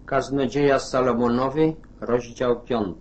Kaznodzieja Salomonowy, rozdział 5.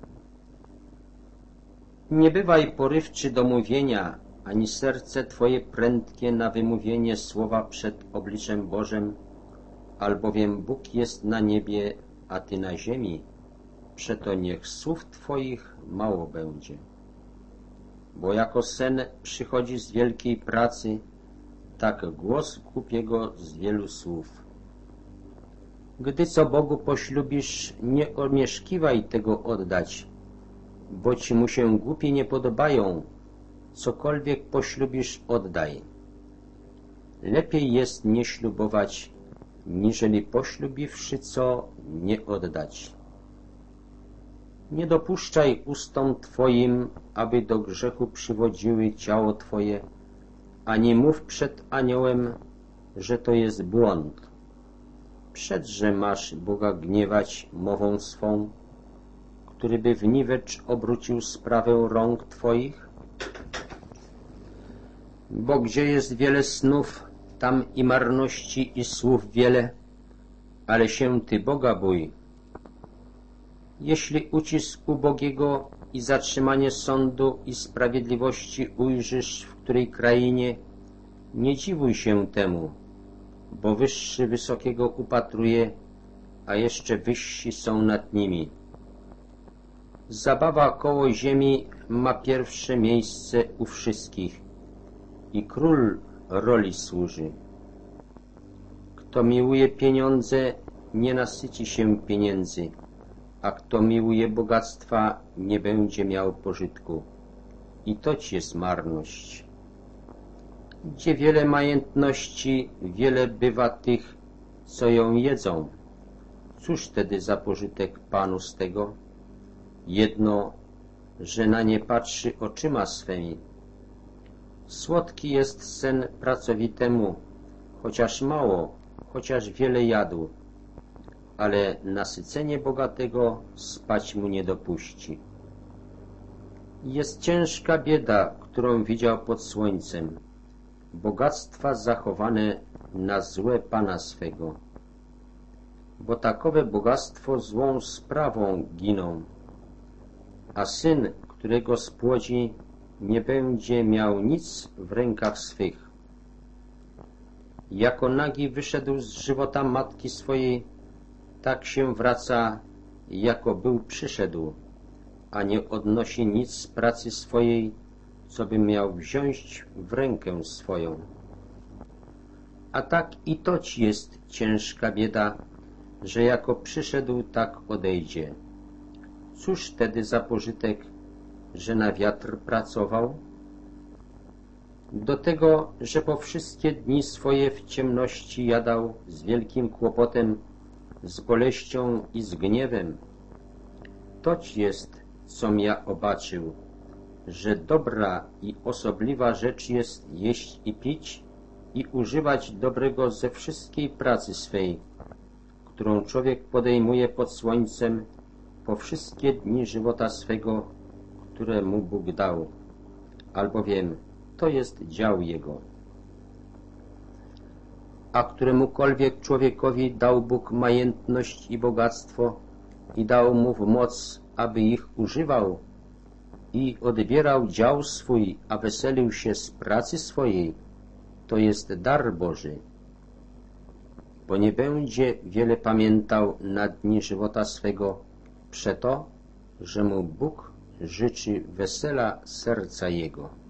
Nie bywaj porywczy do mówienia, ani serce Twoje prędkie na wymówienie słowa przed obliczem Bożym, albowiem Bóg jest na niebie, a Ty na ziemi, przeto niech słów Twoich mało będzie. Bo jako sen przychodzi z wielkiej pracy, tak głos głupiego z wielu słów. Gdy co Bogu poślubisz, nie omieszkiwaj tego oddać, bo ci mu się głupi nie podobają, cokolwiek poślubisz, oddaj. Lepiej jest nie ślubować, niżeli poślubiwszy co, nie oddać. Nie dopuszczaj ustom Twoim, aby do grzechu przywodziły ciało Twoje, ani mów przed aniołem, że to jest błąd. Przedże masz Boga gniewać mową swą, który by w niwecz obrócił sprawę rąk Twoich? Bo gdzie jest wiele snów, tam i marności i słów wiele, ale się Ty Boga bój. Jeśli ucisk ubogiego i zatrzymanie sądu i sprawiedliwości ujrzysz w której krainie, nie dziwuj się temu, bo wyższy wysokiego upatruje, a jeszcze wyżsi są nad nimi. Zabawa koło ziemi ma pierwsze miejsce u wszystkich i król roli służy. Kto miłuje pieniądze, nie nasyci się pieniędzy, a kto miłuje bogactwa, nie będzie miał pożytku. I toć jest marność. Gdzie wiele majętności, wiele bywa tych, co ją jedzą. Cóż tedy za pożytek Panu z tego? Jedno, że na nie patrzy oczyma swymi. Słodki jest sen pracowitemu, chociaż mało, chociaż wiele jadł, ale nasycenie bogatego spać mu nie dopuści. Jest ciężka bieda, którą widział pod słońcem, bogactwa zachowane na złe Pana swego. Bo takowe bogactwo złą sprawą giną, a syn, którego spłodzi, nie będzie miał nic w rękach swych. Jako nagi wyszedł z żywota matki swojej, tak się wraca, jako był przyszedł, a nie odnosi nic z pracy swojej, co by miał wziąć w rękę swoją. A tak i toć jest ciężka bieda, że jako przyszedł, tak odejdzie. Cóż tedy za pożytek, że na wiatr pracował? Do tego, że po wszystkie dni swoje w ciemności jadał z wielkim kłopotem, z boleścią i z gniewem. Toć jest, com ja obaczył, że dobra i osobliwa rzecz jest jeść i pić i używać dobrego ze wszystkiej pracy swej, którą człowiek podejmuje pod słońcem po wszystkie dni żywota swego, które mu Bóg dał, albowiem to jest dział jego. A któremukolwiek człowiekowi dał Bóg majętność i bogactwo i dał mu w moc, aby ich używał i odbierał dział swój, a weselił się z pracy swojej, to jest dar Boży. Bo nie będzie wiele pamiętał na dni żywota swego, przeto, że mu Bóg życzy wesela serca jego.